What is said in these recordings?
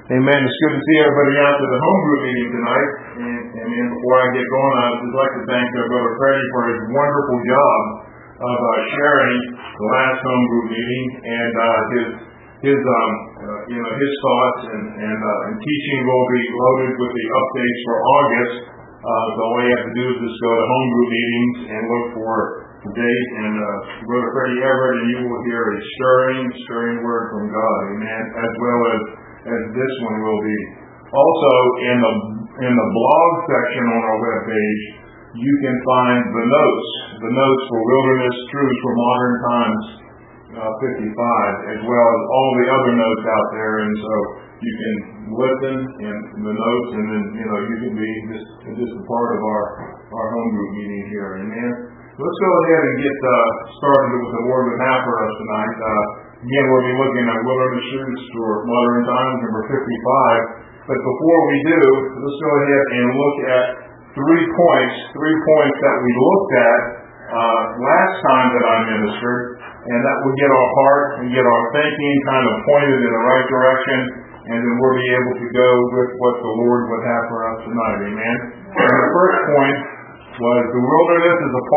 Amen. It's good to see everybody out to the home group meeting tonight. And before I get going, I'd just like to thank Brother Freddie for his wonderful job of sharing the last home group meeting and his thoughts and teaching will be loaded with the updates for August. So all you have to do is just go to home group meetings and look for the date. And Brother Freddie Everett, and you will hear a stirring word from God. Amen. As well as this one will be. Also, in the blog section on our webpage, you can find the notes for Wilderness Truths for Modern Times 55, as well as all the other notes out there. And so you can listen in the notes, and then you can be just a part of our home group meeting here. Amen. Let's go ahead and get started with the word we have for us tonight. Again, we'll be looking at Wilderness Truths for Modern Times, number 55. But before we do, let's go ahead and look at 3 points that we looked at last time that I ministered, and that will get our heart and get our thinking kind of pointed in the right direction, and then we'll be able to go with what the Lord would have for us tonight. Amen. And the first point was the wilderness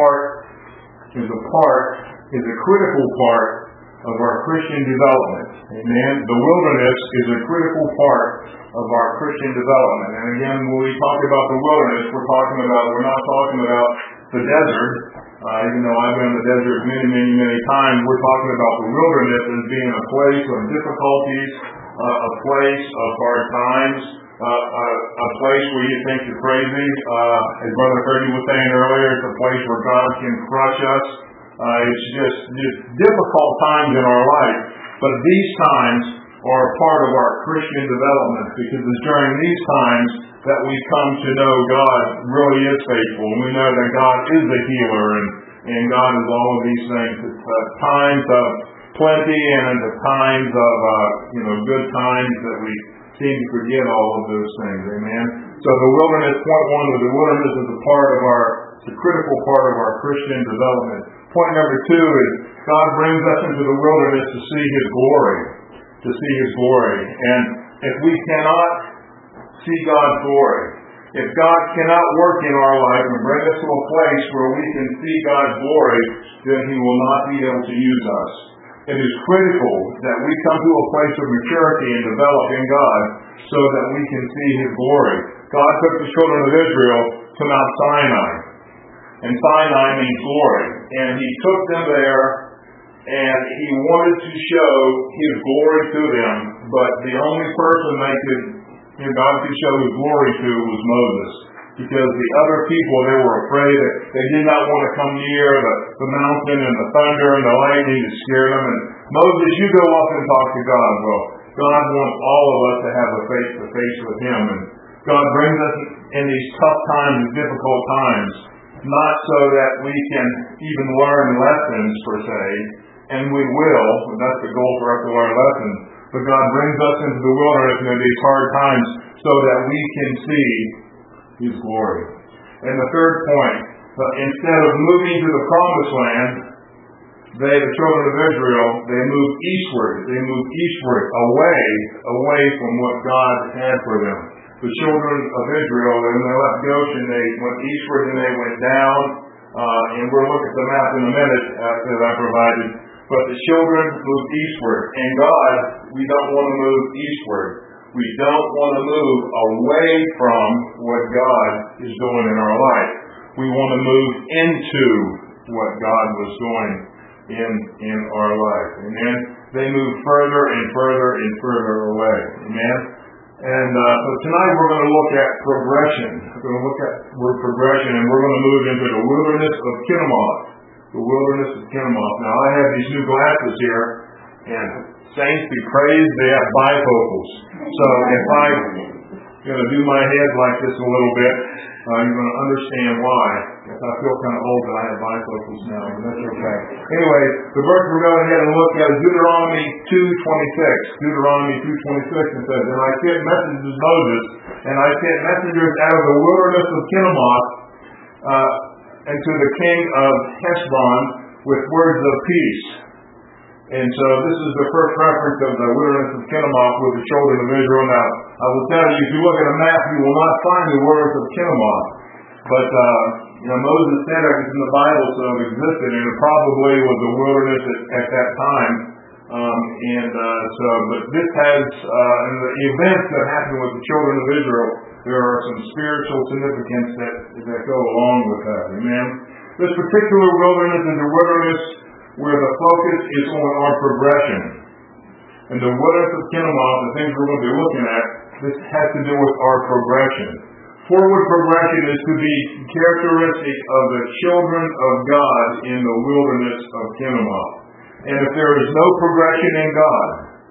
is a critical part of our Christian development. Amen. The wilderness is a critical part of our Christian development. And again, when we talk about the wilderness, we're not talking about the desert. Even though I've been in the desert many times, we're talking about the wilderness as being a place of difficulties, a place of hard times, a place where you think you're crazy. As Brother Freddie was saying earlier, it's a place where God can crush us. It's just difficult times in our life. But these times are a part of our Christian development, because it's during these times that we come to know God really is faithful. And we know that God is the healer, and God is all of these things. It's times of plenty and the times of good times that we seem to forget all of those things. Amen. So the wilderness, point one, was the wilderness is a critical part of our Christian development. Point number 2 is God brings us into the wilderness to see His glory. And if we cannot see God's glory, if God cannot work in our life and bring us to a place where we can see God's glory, then He will not be able to use us. It is critical that we come to a place of maturity and develop in God so that we can see His glory. God took the children of Israel to Mount Sinai. And Sinai means glory. And He took them there, and He wanted to show His glory to them. But the only person God could show His glory to was Moses. Because the other people, they were afraid. They did not want to come near the mountain and the thunder and the lightning to scare them. And Moses, you go up and talk to God. Well, God wants all of us to have a face-to-face with Him. And God brings us in these tough times and difficult times, not so that we can even learn lessons per se, and we will. That's the goal for us to learn lessons. But God brings us into the wilderness in these hard times so that we can see His glory. And the third point, instead of moving to the promised land, the children of Israel, they moved eastward. They moved eastward, away from what God had for them. The children of Israel, when they left Goshen, they went eastward and they went down. And we'll look at the map in a minute that I provided. But the children moved eastward. And God, we don't want to move eastward. We don't want to move away from what God is doing in our life. We want to move into what God was doing in our life. Amen. They moved further and further away. Amen. And so tonight we're going to look at progression. We're going to look at progression, and we're going to move into the wilderness of Kenamoth. The wilderness of Kenamoth. Now I have these new glasses here, and saints be praised, they have bifocals. So if I'm going to do my head like this a little bit, you're going to understand why. If I feel kind of old that I have bifocals now, but that's okay. Anyway, the verse we're going to go ahead and look at is Deuteronomy 2:26. Deuteronomy 2:26, and says, "And I sent messengers to Moses, and I sent messengers out of the wilderness of Kenamoth, and to the king of Heshbon with words of peace. And so this is the first reference of the wilderness of Kenamoth with the children of Israel. Now, I will tell you, if you look at a map, you will not find the wilderness of Kenamoth. But, Moses said it's in the Bible, so it existed, and it probably was a wilderness at that time. But this has, in the events that happened with the children of Israel, there are some spiritual significance that go along with that. Amen. This particular wilderness is a wilderness where the focus is on our progression. And the wilderness of Kenamoth, the things we're going to be looking at, this has to do with our progression. Forward progression is to be characteristic of the children of God in the wilderness of Kenamoth. And if there is no progression in God,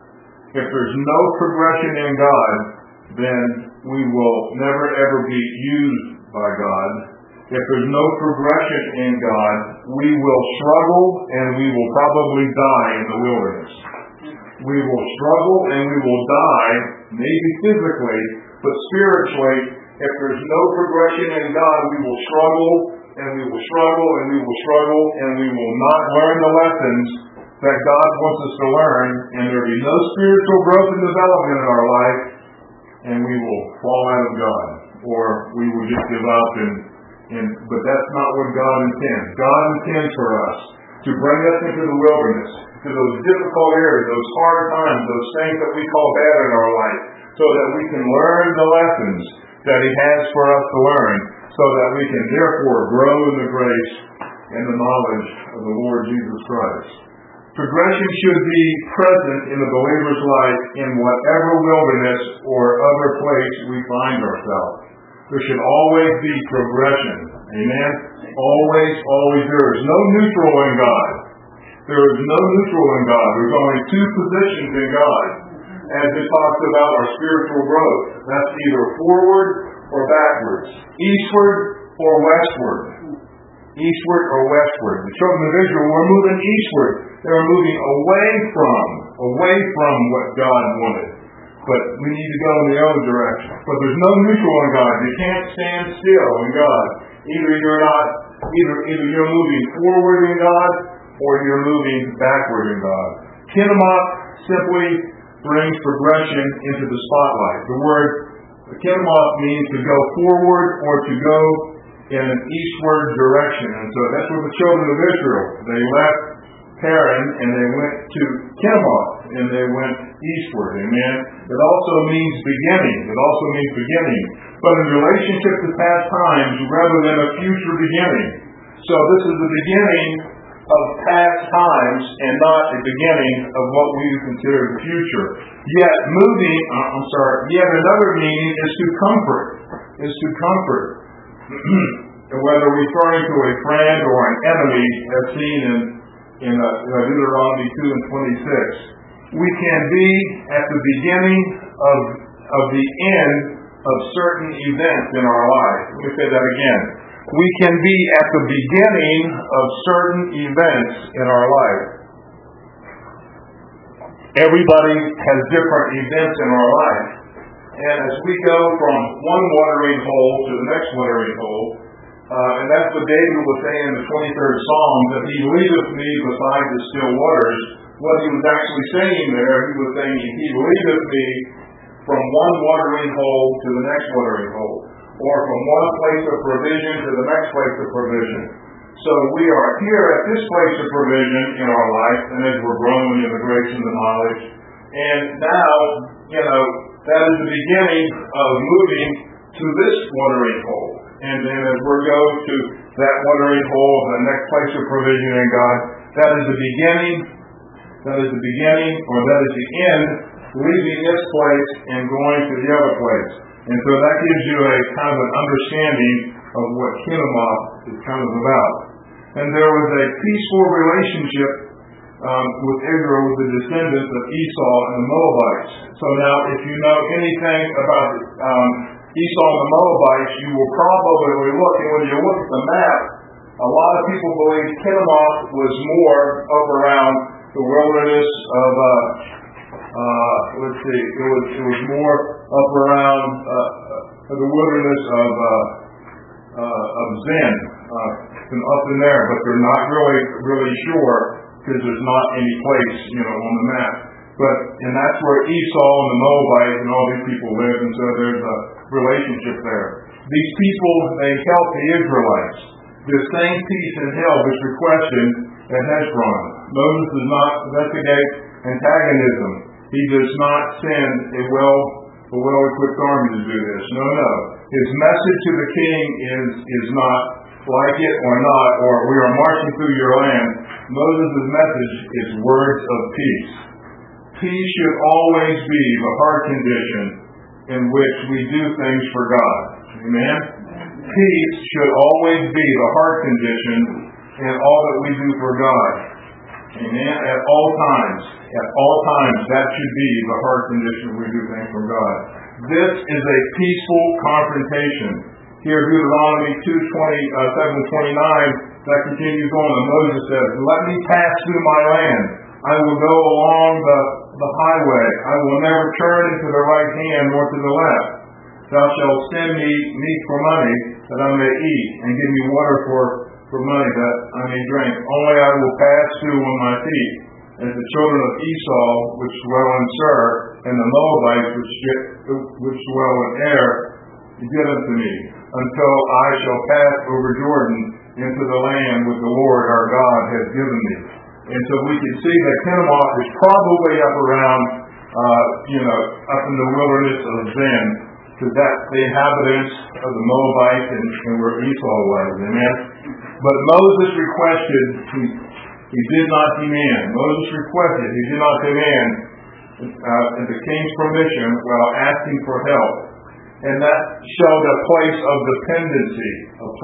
then we will never ever be used by God. If there's no progression in God, we will struggle and we will probably die in the wilderness. We will struggle and we will die, maybe physically, but spiritually. If there's no progression in God, we will struggle and we will struggle and we will struggle and we will not learn the lessons that God wants us to learn, and there will be no spiritual growth and development in our life, and we will fall out of God, or we will just give up. But that's not what God intends. God intends for us to bring us into the wilderness, to those difficult areas, those hard times, those things that we call bad in our life, so that we can learn the lessons that He has for us to learn, so that we can therefore grow in the grace and the knowledge of the Lord Jesus Christ. Progression should be present in the believer's life in whatever wilderness or other place we find ourselves. There should always be progression. Amen? Always, always. There is no neutral in God. There is no neutral in God. There's only two positions in God as it talks about our spiritual growth. That's either forward or backwards, eastward or westward. Eastward or westward. The children of Israel were moving eastward. They were moving away from what God wanted. But we need to go in the other direction. But there's no neutral in God. You can't stand still in God. Either you're moving forward in God, or you're moving backward in God. Kenamoth simply brings progression into the spotlight. The word Kenamoth means to go forward or to go in an eastward direction. And so that's what the children of Israel, they left Paran and they went to Kenamoth and they went eastward. Amen. It also means beginning. But in relationship to past times rather than a future beginning. So this is the beginning of past times and not a beginning of what we consider the future. Yet another meaning is to comfort. Whether referring to a friend or an enemy, as seen in Deuteronomy 2 and 26. We can be at the beginning of the end of certain events in our life. Let me say that again. We can be at the beginning of certain events in our life. Everybody has different events in our life. And as we go from one watering hole to the next watering hole, and that's what David was saying in the 23rd Psalm, that He leadeth me beside the still waters. What he was actually saying there, he was saying, He leadeth me from one watering hole to the next watering hole, or from one place of provision to the next place of provision. So we are here at this place of provision in our life, and as we're growing in the grace and the knowledge. And now, that is the beginning of moving to this watering hole. And then as we go to that watering hole, the next place of provision in God, that is the beginning, or that is the end, leaving this place and going to the other place. And so that gives you a kind of an understanding of what Kenamoth is kind of about. And there was a peaceful relationship with Israel, with the descendants of Esau and the Moabites. So now, if you know anything about Esau and the Moabites, you will probably look, and when you look at the map, a lot of people believe Kenamoth was more up around the wilderness of, it was more up around the wilderness of Zin, and up in there, but they're not really sure because there's not any place, on the map. And that's where Esau and the Moabites and all these people live, and so there's a relationship there. These people, they help the Israelites. The same peace and help is requested at Hezron. Moses does not investigate antagonism. He does not send a well-equipped army to do this. No. His message to the king is not like it or not, or we are marching through your land. Moses' message is words of peace. Peace should always be the heart condition in which we do things for God. Amen? Peace should always be the heart condition in all that we do for God. Amen? At all times, that should be the heart condition we do things for God. This is a peaceful confrontation. Here, Deuteronomy 7:29, that continues on, and Moses says, "Let me pass through my land. I will go along the highway. I will never turn into the right hand nor to the left. Thou shalt send me meat for money, that I may eat, and give me water for money, that I may drink. Only I will pass through on my feet, as the children of Esau, which dwell in Seir, and the Moabites, which dwell in Ar, get unto me, until I shall pass over Jordan into the land which the Lord our God has given me." And so we can see that Kenamoth is probably up around, up in the wilderness of Zin, because that's the inhabitants of the Moabites and where Esau was. Amen. But Moses requested, he did not demand. Moses requested, he did not demand the king's permission while asking for help. And that showed a place of dependency,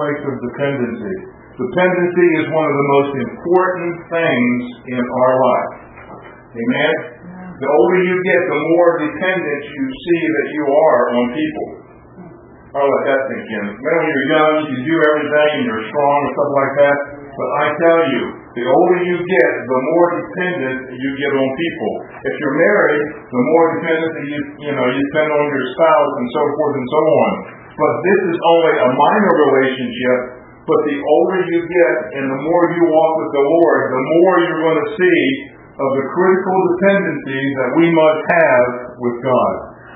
Dependency is one of the most important things in our life. Amen? The older you get, the more dependent you see that you are on people. I'll let that sink in. When you're young, you can do everything and you're strong and stuff like that. But I tell you, the older you get, the more dependent you get on people. If you're married, the more dependent that you depend on your spouse and so forth and so on. But this is only a minor relationship. But the older you get and the more you walk with the Lord, the more you're going to see of the critical dependency that we must have with God.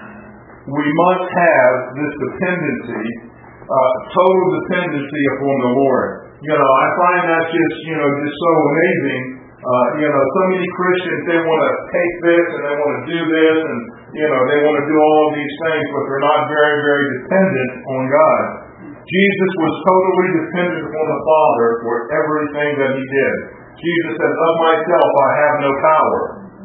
We must have this dependency, total dependency upon the Lord. I find that just so amazing. So many Christians, they want to take this and they want to do this and, they want to do all of these things, but they're not very, very dependent on God. Jesus was totally dependent upon the Father for everything that he did. Jesus said, "Of myself I have no power."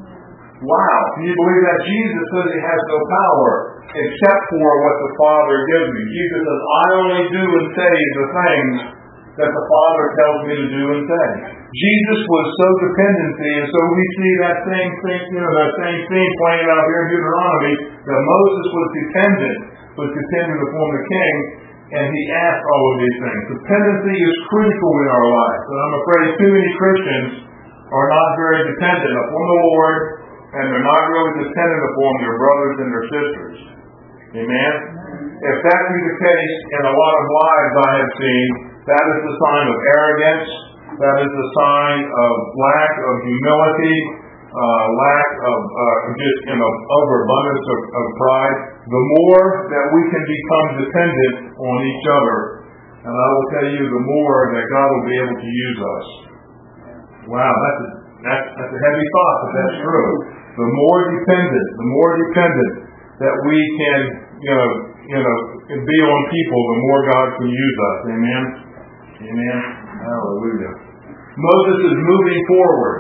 Wow, can you believe that? Jesus says he has no power except for what the Father gives me. Jesus says, "I only do and say the things that the Father tells me to do and say." Jesus was so dependency, and so we see that same thing, that same thing playing out here in Deuteronomy, that Moses was dependent upon the king, and he asked all of these things. Dependency is critical in our lives, and I'm afraid too many Christians are not very dependent upon the Lord, and they're not really dependent upon their brothers and their sisters. Amen? If that be the case in a lot of lives I have seen, that is the sign of arrogance. That is the sign of lack of humility, lack of just overabundance of pride. The more that we can become dependent on each other, and I will tell you, the more that God will be able to use us. Wow, that's a heavy thought, but that's true. The more dependent that we can, be on people, the more God can use us. Amen. Amen. Hallelujah. Moses is moving forward,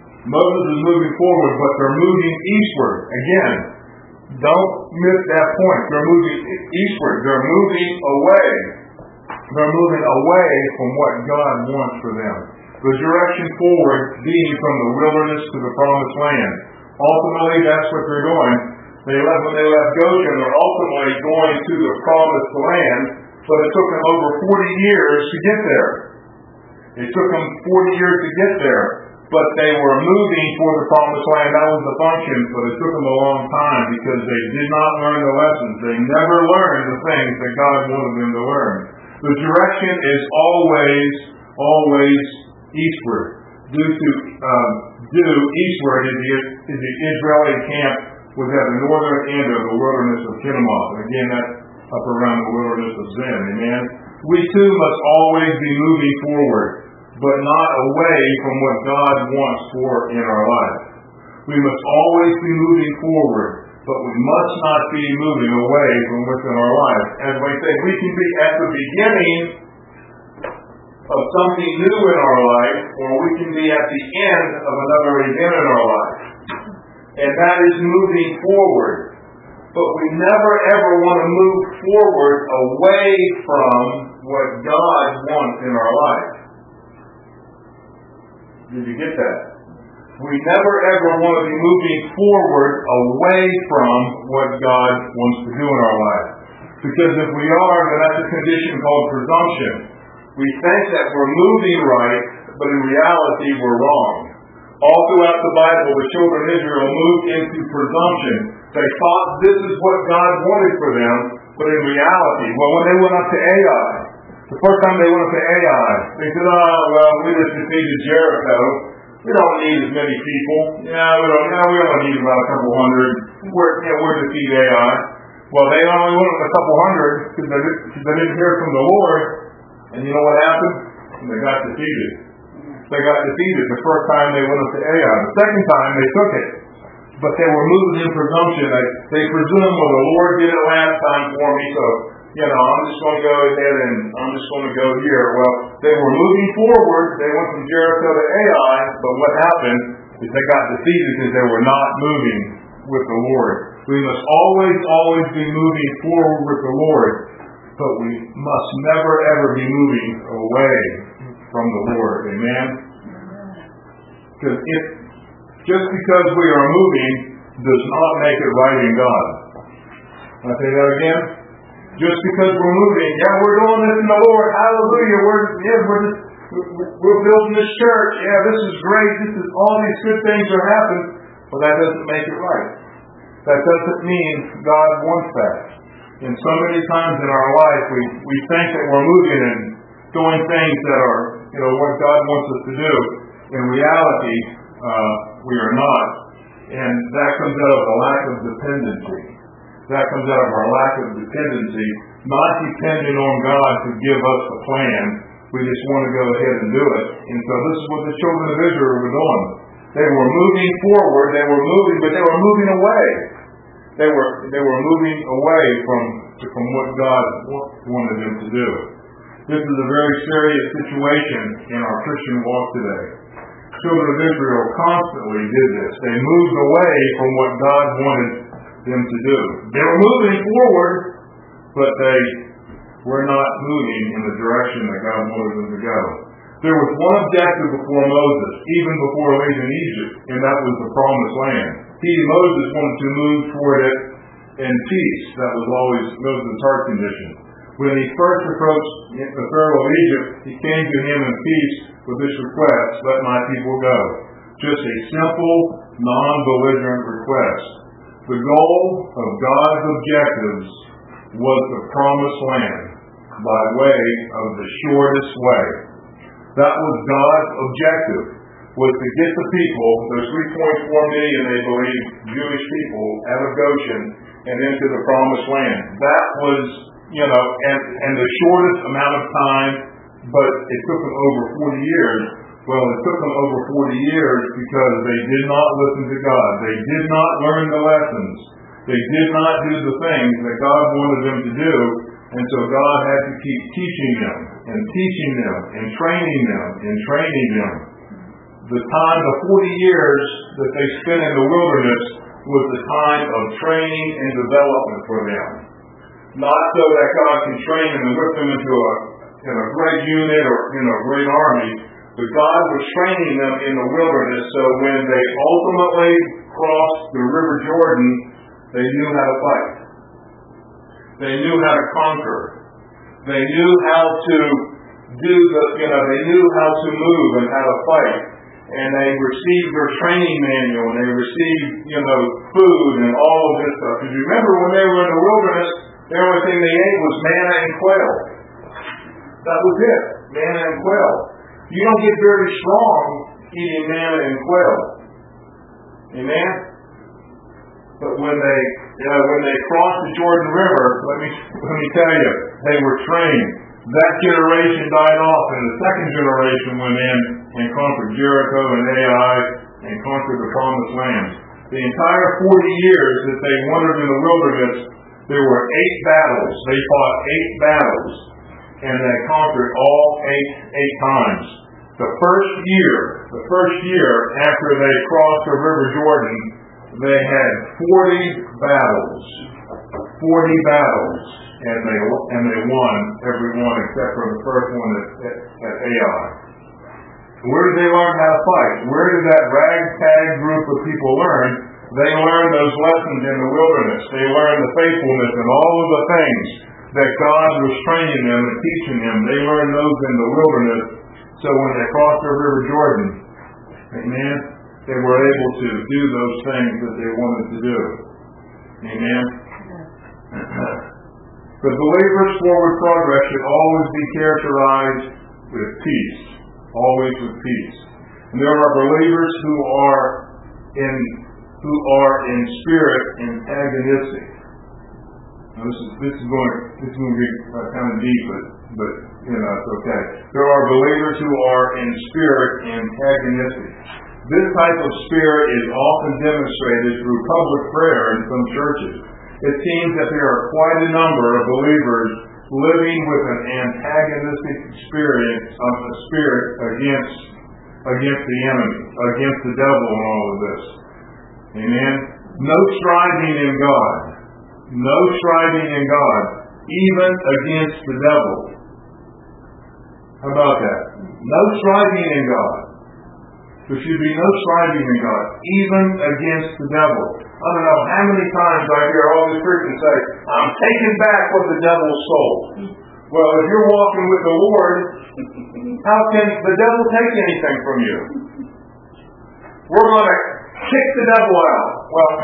but they're moving eastward. Again, don't miss that point. They're moving eastward. They're moving away. They're moving away from what God wants for them. The direction forward being from the wilderness to the promised land. Ultimately, that's what they're doing. When they left Goshen, they're ultimately going to the promised land, but it took them over 40 years to get there. It took them 40 years to get there, but they were moving toward the promised land. That was the function, but it took them a long time because they did not learn the lessons. They never learned the things that God wanted them to learn. The direction is always eastward. due eastward is the Israeli camp was at the northern end of the wilderness of Kinnemoth. And again, that's up around the wilderness of Zin. Amen. We too must always be moving forward, but not away from what God wants for in our life. We must always be moving forward, but we must not be moving away from what's in our life. As I say, we can be at the beginning of something new in our life, or we can be at the end of another event in our life. And that is moving forward. But we never ever want to move forward away from what God wants in our life. Did you get that? We never ever want to be moving forward away from what God wants to do in our life. Because if we are, then that's a condition called presumption. We think that we're moving right, but in reality we're wrong. All throughout the Bible, the children of Israel moved into presumption. They thought this is what God wanted for them, but in reality, when they went up to Ai, the first time they went up to Ai, they said, we just defeated Jericho. We don't need as many people. We only need about a couple hundred. We're defeat Ai. Well, they only went with a couple hundred because they didn't hear from the Lord. And you know what happened? They got defeated. They got defeated the first time they went up to Ai. The second time they took it. But they were moving in presumption. They presumed, well, the Lord did it last time for me, so, I'm just going to go ahead and I'm just going to go here. Well, they were moving forward. They went from Jericho to Ai, but what happened is they got defeated because they were not moving with the Lord. We must always be moving forward with the Lord, but we must never, ever be moving away from the Lord. Amen? Because just because we are moving does not make it right in God. Can I say that again? Just because we're moving, we're doing this in the Lord, hallelujah, we're building this church, this is great, all these good things are happening, but that doesn't make it right. That doesn't mean God wants that. And so many times in our life, we think that we're moving and doing things that are, what God wants us to do. In reality, we are not. And that comes out of a lack of dependency. That comes out of our lack of dependency, not depending on God to give us a plan. We just want to go ahead and do it. And so this is what the children of Israel were doing. They were moving forward, but they were moving away. They were moving away from what God wanted them to do. This is a very serious situation in our Christian walk today. Children of Israel constantly did this. They moved away from what God wanted them to do. They were moving forward, but they were not moving in the direction that God wanted them to go. There was one objective before Moses, even before leaving Egypt, and that was the Promised Land. Moses wanted to move toward it in peace. That was always Moses' heart condition. When he first approached the Pharaoh of Egypt, he came to him in peace with this request, let my people go. Just a simple, non-belligerent request. The goal of God's objectives was the Promised Land by way of the shortest way. That was God's objective, was to get the people, those 3.4 million, they believe, Jewish people, out of Goshen and into the Promised Land. That was, and the shortest amount of time, but it took them over 40 years. Well, it took them over 40 years because they did not listen to God. They did not learn the lessons. They did not do the things that God wanted them to do. And so God had to keep teaching them and teaching them and training them and training them. The 40 years that they spent in the wilderness was the time of training and development for them. Not so that God can train them and whip them into a great unit or a great army, but God was training them in the wilderness so when they ultimately crossed the River Jordan, they knew how to fight. They knew how to conquer. They knew how to they knew how to move and how to fight. And they received their training manual, and they received, food and all of this stuff. Because you remember when they were in the wilderness, the only thing they ate was manna and quail. That was it, manna and quail. You don't get very strong eating manna and quail. Amen? But when they crossed the Jordan River, let me tell you, they were trained. That generation died off, and the second generation went in and conquered Jericho and Ai and conquered the Promised Land. The entire 40 years that they wandered in the wilderness, there were 8 battles. They fought 8 battles, and they conquered all 8 times. The first year after they crossed the River Jordan, they had 40 battles. 40 battles. And they won every one except for the first one at Ai. Where did they learn how to fight? Where did that ragtag group of people learn? They learned those lessons in the wilderness. They learned the faithfulness and all of the things that God was training them and teaching them. They learned those in the wilderness. So when they crossed the River Jordan, amen, they were able to do those things that they wanted to do. Amen. The believer's forward progress should always be characterized with peace. Always with peace. And there are believers who are in spirit antagonistic. Now this is going to be kind of deep, but it's okay. There are believers who are in spirit antagonistic. This type of spirit is often demonstrated through public prayer in some churches. It seems that there are quite a number of believers living with an antagonistic spirit against the enemy, against the devil in all of this. Amen? No striving in God. No striving in God, even against the devil. How about that? No striving in God. There should be no striving in God, even against the devil. I don't know how many times I hear all these Christians say, I'm taking back what the devil stole. Well, if you're walking with the Lord, how can the devil take anything from you? We're going to kick the devil out. Well,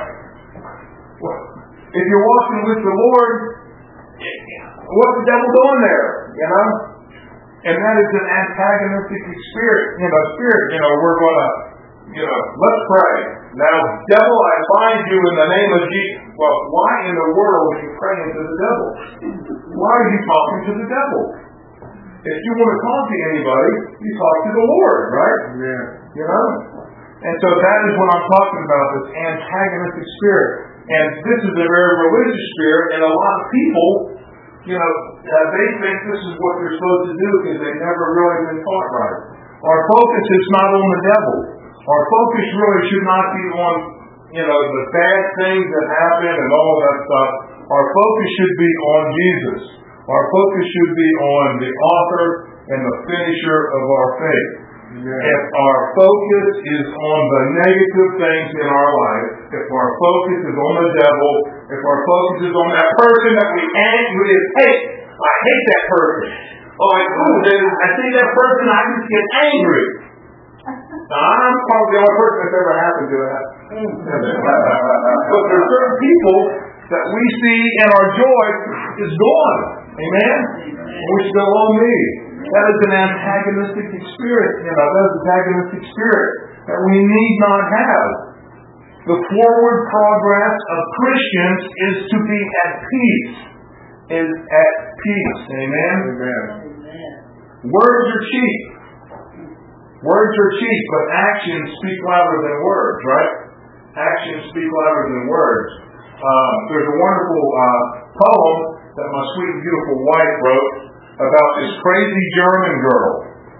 if you're walking with the Lord, what's the devil doing there? And that is an antagonistic spirit. We're going to, let's pray. Now, devil, I bind you in the name of Jesus. Well, why in the world are you praying to the devil? Why are you talking to the devil? If you want to talk to anybody, you talk to the Lord, right? Yeah. And so that is what I'm talking about, this antagonistic spirit. And this is a very religious spirit, and a lot of people, they think this is what they're supposed to do because they've never really been taught right. Our focus is not on the devil. Our focus really should not be on, the bad things that happen and all of that stuff. Our focus should be on Jesus. Our focus should be on the author and the finisher of our faith. Yeah. If our focus is on the negative things in our life, if our focus is on the devil, if our focus is on that person that we hate, I hate that person. I see that person, I just get angry. Now, I'm probably the only person that's ever happened to that. But there are certain people that we see and our joy is gone. Amen? Which go on me. That is an antagonistic spirit. That is an antagonistic spirit that we need not have. The forward progress of Christians is to be at peace. Is at peace. Amen? Amen. Words are cheap. Words are cheap, but actions speak louder than words, right? Actions speak louder than words. There's a wonderful poem that my sweet and beautiful wife wrote about this crazy German girl.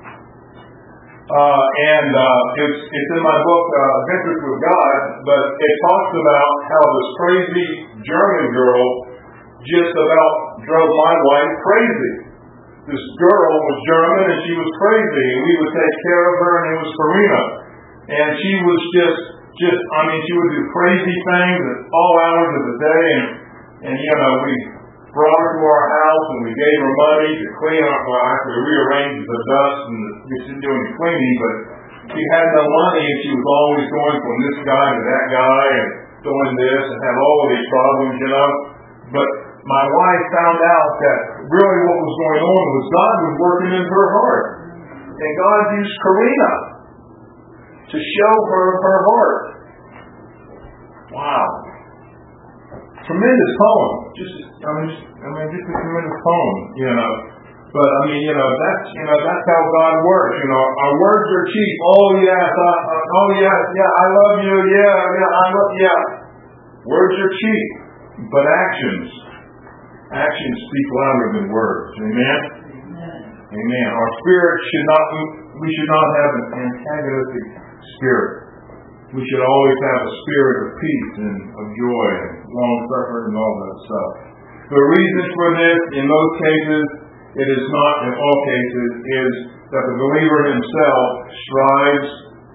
It's in my book, Adventures with God, but it talks about how this crazy German girl just about drove my wife crazy. This girl was German and she was crazy, and we would take care of her, and it was Karina. And she was she would do crazy things at all hours of the day, and we brought her to our house and we gave her money to clean up. Well, actually rearrange the dust, and we didn't do any cleaning, but she had no money, and she was always going from this guy to that guy and doing this and had all of these problems, But my wife found out that really what was going on was God was working in her heart. And God used Karina. to show her heart. Wow. Tremendous poem. Just a tremendous poem, But that's how God works. Our words are cheap. Oh yes, I love you. Yeah. Words are cheap, but actions speak louder than words. Amen. Amen. Our spirit we should not have an antagonistic spirit. We should always have a spirit of peace and of joy and long suffering and all that stuff. The reasons for this, in most cases, it is not in all cases, is that the believer himself strives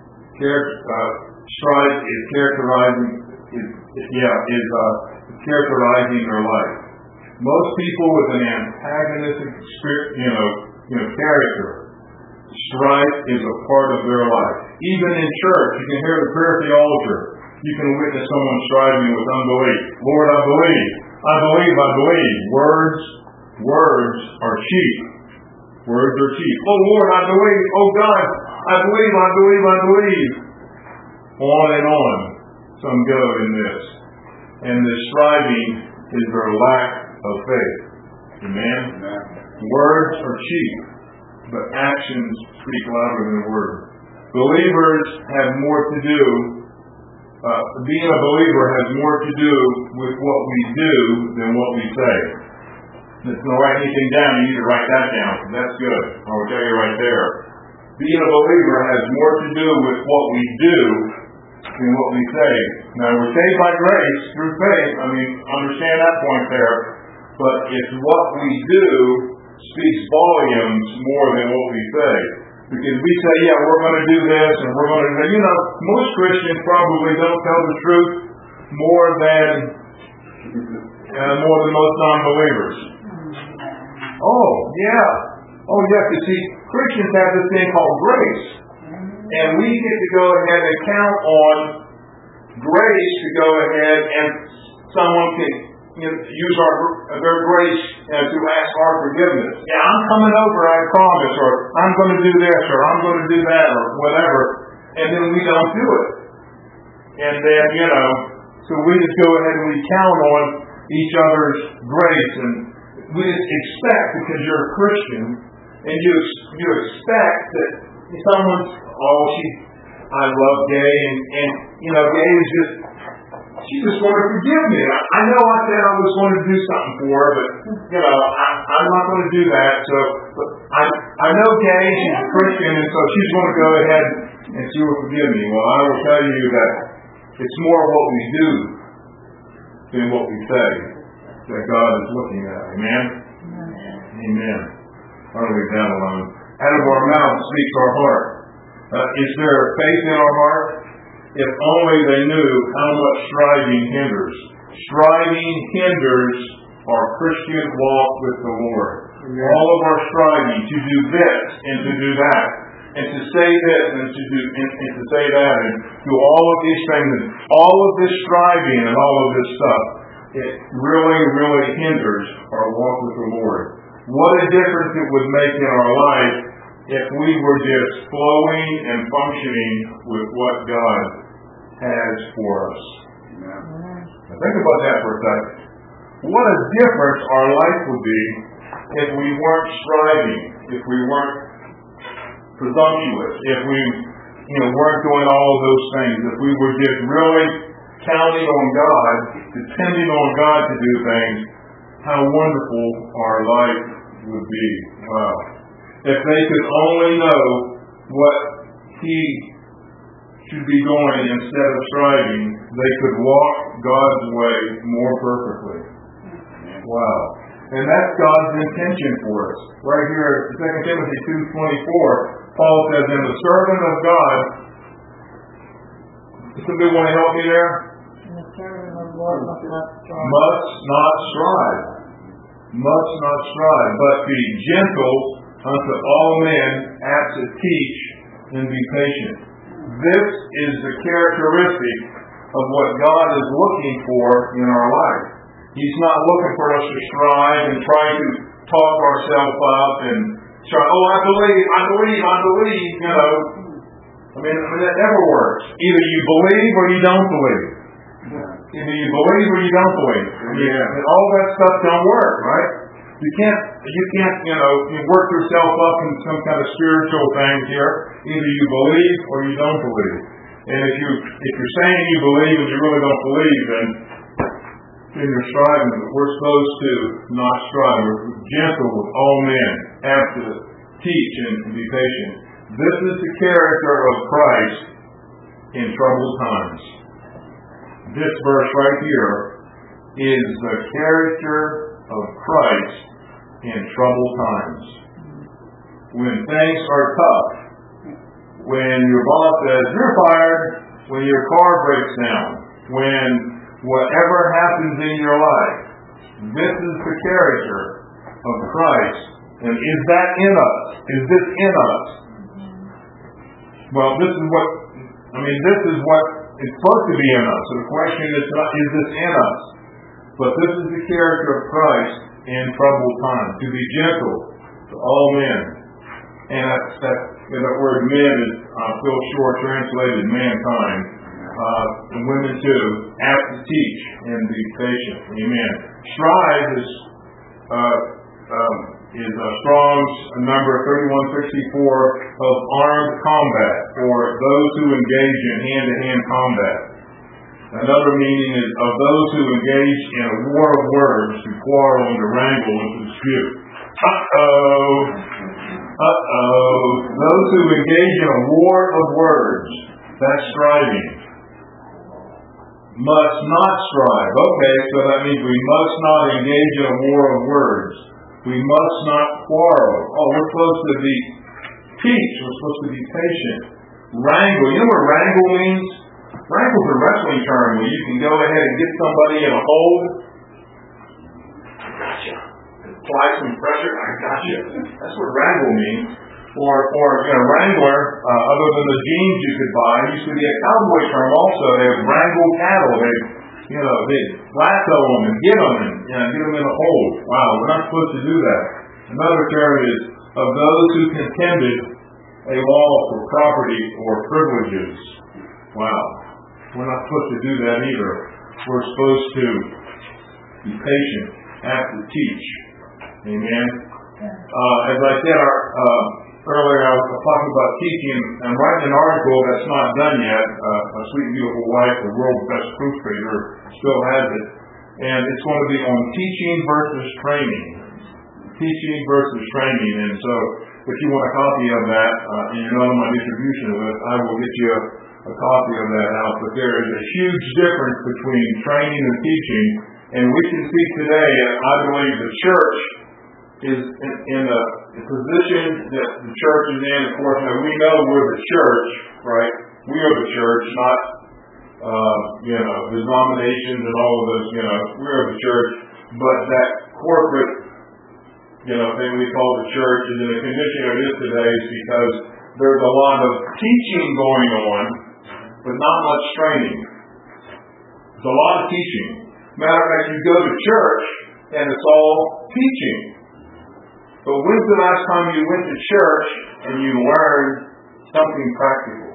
is characterizing their life. Most people with an antagonistic spirit, character, strife is a part of their life. Even in church, you can hear the prayer at the altar. You can witness someone striving with unbelief. Lord, I believe. I believe. Words are cheap. Words are cheap. Oh Lord, I believe. Oh God, I believe. On and on. Some go in this. And the striving is their lack of faith. Amen? Words are cheap, but actions speak louder than words. Believers have more to do. Being a believer has more to do with what we do than what we say. If you don't write anything down, you need to write that down. That's good. I will tell you right there. Being a believer has more to do with what we do than what we say. Now, we're saved by grace through faith. Understand that point there. But it's what we do speaks volumes more than what we say. Because we say, yeah, we're going to do this and we're going to do that. Most Christians probably don't tell the truth more than most non-believers. Oh, yeah. You see, Christians have this thing called grace. And we get to go ahead and count on grace to go ahead and someone can use their grace to ask our forgiveness. Yeah, I'm coming over, I promise, or I'm going to do this, or I'm going to do that, or whatever. And then we don't do it. And then, so we just go ahead and we count on each other's grace. And we just expect, because you're a Christian, and you expect that someone's, I love Gay, and Gay is just, she just wanted to forgive me. I know I said I was going to do something for her, but, I'm not going to do that. So, but I know Gay, she's a Christian, and so she's going to go ahead and she will forgive me. Well, I will tell you that it's more what we do than what we say that God is looking at. Amen? Amen. I'll leave that alone. Out of our mouth speaks our heart. Is there faith in our heart? If only they knew how much striving hinders. Striving hinders our Christian walk with the Lord. Amen. All of our striving to do this and to do that, and to say this and to do and to say that, and do all of these things, and all of this striving and all of this stuff, it really, really hinders our walk with the Lord. What a difference it would make in our life if we were just flowing and functioning with what God has for us. Now think about that for a second. What a difference our life would be if we weren't striving, if we weren't presumptuous, if we weren't doing all of those things, if we were just really counting on God, depending on God to do things, how wonderful our life would be. Wow. If they could only know what He should be doing instead of striving, they could walk God's way more perfectly. Wow. And that's God's intention for us. Right here, 2 Timothy 2:24, Paul says, "And the servant of God," somebody want to help me there? And the servant of the Lord must not strive. Must not strive, but be gentle unto all men, apt to teach, and be patient. This is the characteristic of what God is looking for in our life. He's not looking for us to strive and try to talk ourselves up and try, I believe, I mean, that never works. Either you believe or you don't believe. Either you believe or you don't believe. And all that stuff don't work, right? You can't, you work yourself up in some kind of spiritual thing here. Either you believe or you don't believe. And if you're saying you believe and you really don't believe, then you're striving. But we're supposed to not strive. We're gentle with all men, have to teach and be patient. This is the character of Christ in troubled times. This verse right here is the character of Christ in troubled times. When things are tough, when your boss says, you're fired, when your car breaks down, when whatever happens in your life, this is the character of Christ. And is that in us? Is this in us? Well, this is what it's supposed to be in us. So the question is this in us? But this is the character of Christ in troubled times, to be gentle to all men. And that word men is Phil Shore translated mankind, and women too, apt to teach and be patient. Amen. Strive is Strong's number 3164 of armed combat, or those who engage in hand-to-hand combat. Another meaning is of those who engage in a war of words, to quarrel and to wrangle and to dispute. Those who engage in a war of words, that's striving. Must not strive. Okay, so that means we must not engage in a war of words. We must not quarrel. Oh, we're supposed to be teach. We're supposed to be patient. Wrangle. You know what wrangle means? Wrangle's a wrestling term where you can go ahead and get somebody in a hold. I gotcha. Apply some pressure. I gotcha. That's what wrangle means. Or wrangler, other than the jeans you could buy, used to be a cowboy term also. They would wrangle cattle. They'd lasso them and get them in a hold. Wow, we're not supposed to do that. Another term is of those who contended a law for property or privileges. Wow, we're not supposed to do that either. We're supposed to be patient, have to teach. Amen. As I said earlier, I was talking about teaching. I'm writing an article that's not done yet. My sweet, beautiful wife, the world's best proofreader, still has it. And it's going to be on teaching versus training. Teaching versus training. And so, if you want a copy of that, and you're not on my distribution list, I will get you a copy of that out. But there is a huge difference between training and teaching. And we can see today, I believe the church is in a position that the church is in. Of course, now we know we're the church, right? We are the church, not the denominations and all of those. We are the church. But that corporate, thing we call the church is in the condition it is today is because there's a lot of teaching going on, but not much training. There's a lot of teaching. Matter of fact, you go to church and it's all teaching. But when's the last time you went to church and you learned something practical?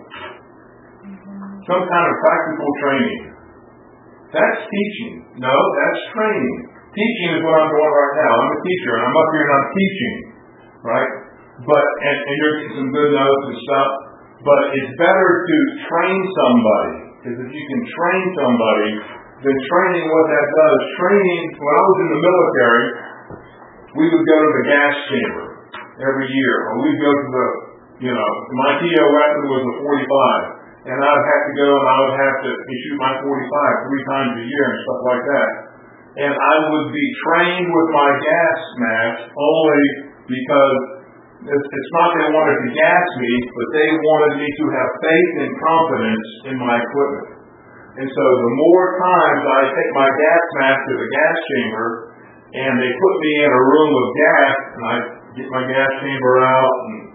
Some kind of practical training. That's teaching. No, that's training. Teaching is what I'm doing right now. I'm a teacher and I'm up here and I'm teaching. Right? And you're getting some good notes and stuff. But it's better to train somebody. Because if you can train somebody, then training, what that does, training, when I was in the military, we would go to the gas chamber every year. Or we'd go to my TO weapon was a 45. And I'd have to go and I would have to shoot my 45 3 times a year and stuff like that. And I would be trained with my gas mask only because it's not they wanted to gas me, but they wanted me to have faith and confidence in my equipment. And so the more times I take my gas mask to the gas chamber, and they put me in a room of gas, and I get my gas chamber out,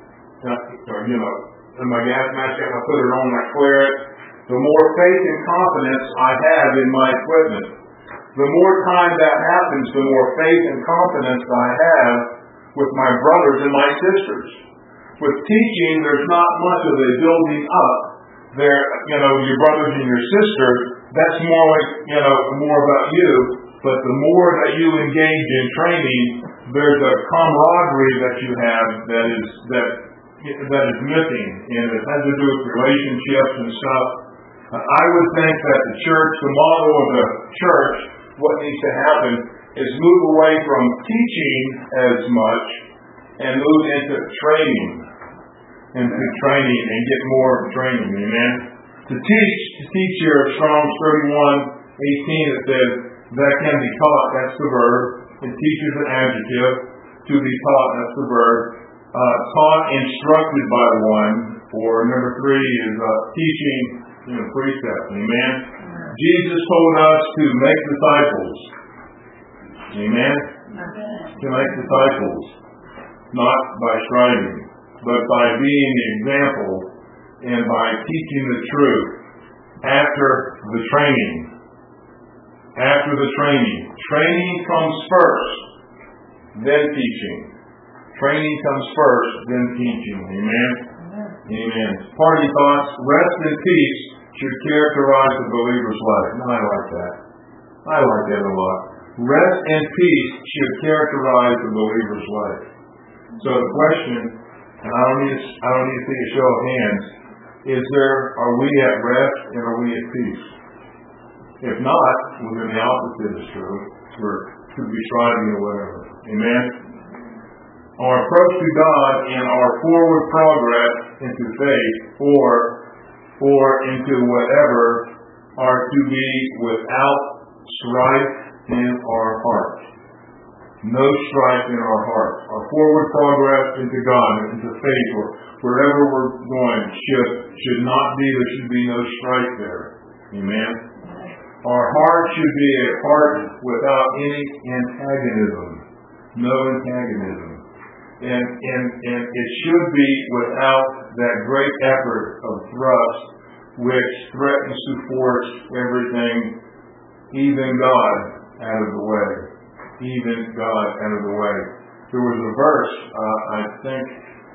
and my gas mask, I put it on, I clear it. The more faith and confidence I have in my equipment. The more time that happens, the more faith and confidence I have with my brothers and my sisters. with teaching, there's not much of a building up. There, your brothers and your sisters, that's more like, more about you. But the more that you engage in training, there's a camaraderie that you have that is missing, and it has to do with relationships and stuff. I would think that the church, the model of the church, what needs to happen is move away from teaching as much and move into training and get more training. Amen. To teach here, Psalms 31:18, it says, that can be taught, that's the verb. And teach is an adjective. To be taught, that's the verb. Taught, instructed by one. Or number 3 is teaching, precept. Amen. Jesus told us to make disciples. Amen. To make disciples. Not by striving, but by being the example and by teaching the truth after the training. After the training. Training comes first, then teaching. Training comes first, then teaching. Amen? Amen. Party thoughts. Rest and peace should characterize the believer's life. I like that. I like that a lot. Rest and peace should characterize the believer's life. So the question, and I don't need to see a show of hands, are we at rest and are we at peace? If not, well, then the opposite is true. Could be striving or whatever. Amen? Our approach to God and our forward progress into faith or into whatever are to be without strife in our heart. No strife in our heart. Our forward progress into God, into faith, or wherever we're going should not be, there should be no strife there. Amen? Our heart should be a heart without any antagonism. No antagonism. And it should be without that great effort of thrust which threatens to force everything, even God, out of the way. Even God out of the way. There was a verse, I think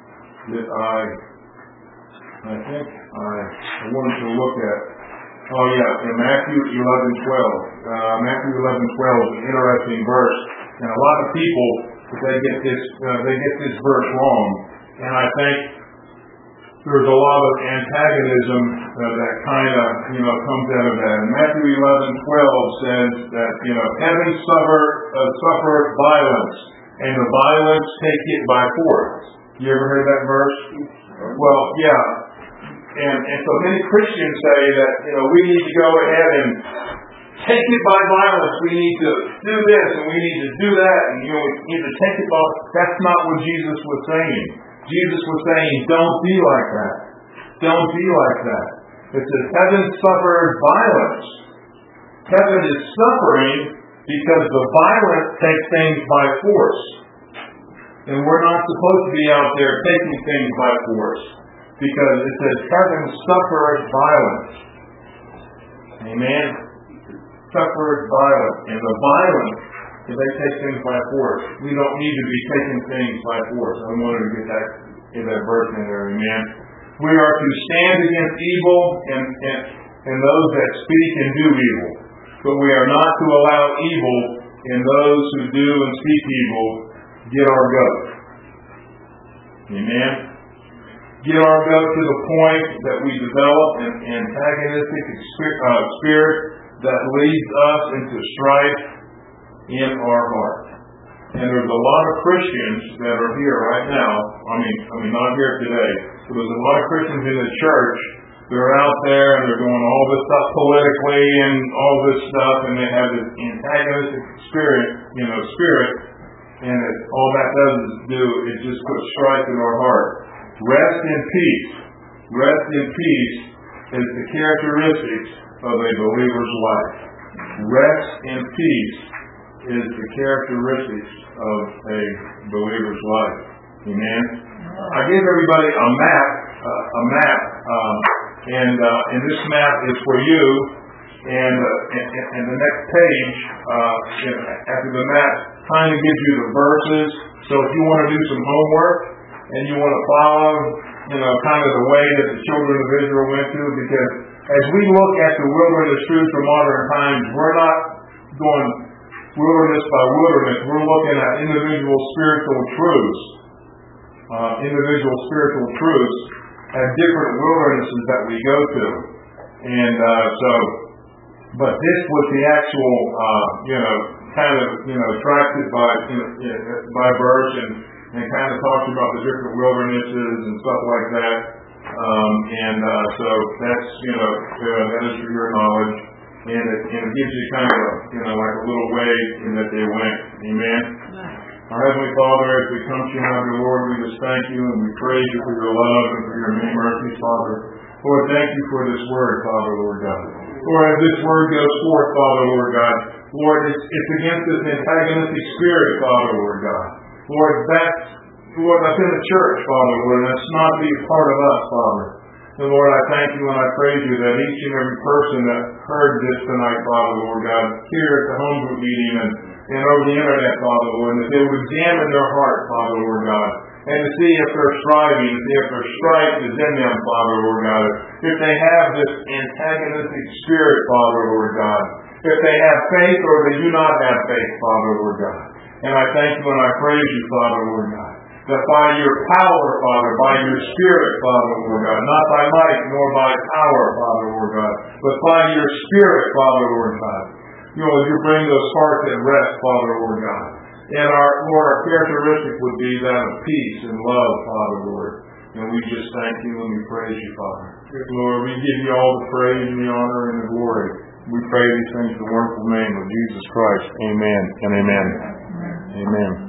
I wanted to look at. Oh yeah, in Matthew 11:12. Matthew 11:12 is an interesting verse, and a lot of people they get this verse wrong, and I think there's a lot of antagonism that kind of comes out of that. And Matthew 11:12 says that heaven suffered violence, and the violence take it by force. You ever heard that verse? Well, yeah. And so many Christians say that, we need to go ahead and take it by violence. We need to do this and we need to do that. And, we need to take it by... That's not what Jesus was saying. Jesus was saying, don't be like that. Don't be like that. It says, heaven suffered violence. Heaven is suffering because the violent take things by force. And we're not supposed to be out there taking things by force. Because it says, heaven suffered violence. Amen? Suffered violence. And the violent, if they take things by force, we don't need to be taking things by force. I wanted to get that verse in there. Amen? We are to stand against evil and those that speak and do evil. But we are not to allow evil and those who do and speak evil get our goat. Amen? Get our goat to the point that we develop an antagonistic spirit that leads us into strife in our heart. And there's a lot of Christians that are here right now. I mean, not here today. But there's a lot of Christians in the church. They're out there and they're doing all this stuff politically and all this stuff, and they have this antagonistic spirit. And all that does is just put strife in our heart. Rest in peace. Rest in peace is the characteristics of a believer's life. Rest in peace is the characteristics of a believer's life. Amen. I gave everybody a map, and this map is for you. And the next page, after the map, kind of gives you the verses. So if you want to do some homework, and you want to follow, kind of the way that the children of Israel went through, because as we look at the wilderness truths of modern times, we're not going wilderness by wilderness. We're looking at individual spiritual truths at different wildernesses that we go to. And but this was the actual, attracted by verse and kind of talks about the different wildernesses and stuff like that. So that's, that is for your knowledge. And it gives you kind of, like a little way in that they went. Amen? Our Heavenly Father, as we come to you now, dear Lord, we just thank you and we praise you for your love and for your many mercies, Father. Lord, thank you for this word, Father, Lord God. Lord, as this word goes forth, Father, Lord God, Lord, it's against this antagonistic spirit, Father, Lord God. Lord, that's in the church, Father, Lord, and that's not be a part of us, Father. And Lord, I thank you and I praise you that each and every person that heard this tonight, Father, Lord God, here at the home group meeting and over the internet, Father, Lord, that they would examine their heart, Father, Lord God, and to see if they're striving, to see if their strife is in them, Father, Lord God, if they have this antagonistic spirit, Father, Lord God, if they have faith or they do not have faith, Father, Lord God. And I thank you and I praise you, Father, Lord God, that by your power, Father, by your Spirit, Father, Lord God, not by might nor by power, Father, Lord God, but by your Spirit, Father, Lord God, you bring those hearts at rest, Father, Lord God. And our characteristic would be that of peace and love, Father, Lord. And we just thank you and we praise you, Father. Lord, we give you all the praise and the honor and the glory. We pray these things in the wonderful name of Jesus Christ. Amen and amen. Amen.